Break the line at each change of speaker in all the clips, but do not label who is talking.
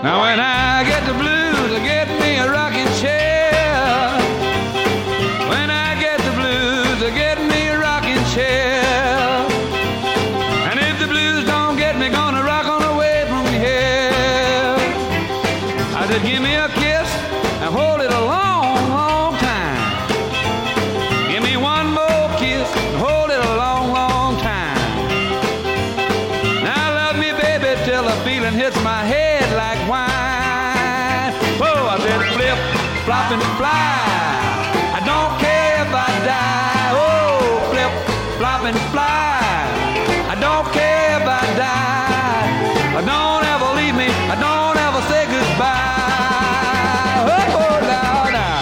Now when I get the blues, I get me a rocking chair. When I get the blues, I get me a rocking chair. And if the blues don't get me, gonna rock on away from here. I said, give me a kiss and hold it a long, long time. Give me one more kiss and hold it a long, long time. Now love me, baby, till the feeling hits my head like wine. Whoa, I said flip, flop, and fly. I don't care if I die. Oh, flip, flop, and fly. I don't care if I die. Don't ever leave me. Don't ever say goodbye. Oh, now, now.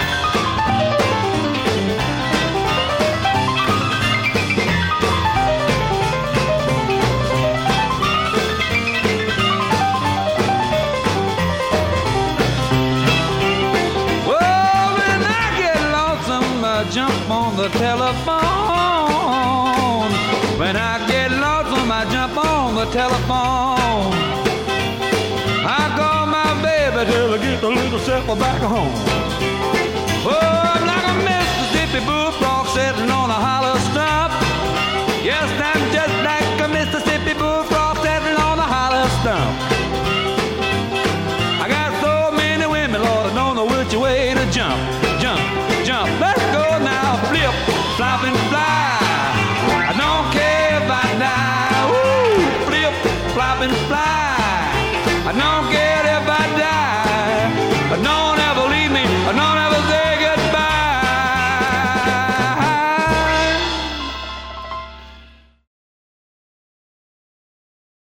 Well, when I get lonesome, I jump on the telephone. When I get lonesome, I jump on the telephone. I call my baby till I get the little supper back home. Oh, I'm like a Mississippi bullfrog sitting on a hollow stump. Yes, I'm just like a Mississippi bullfrog sitting on a hollow stump. I got so many women, Lord, I don't know which way to jump. Jump, jump, let's go now. Flip, flop, and fly. I don't care if I die. Ooh, flip, flop, and fly.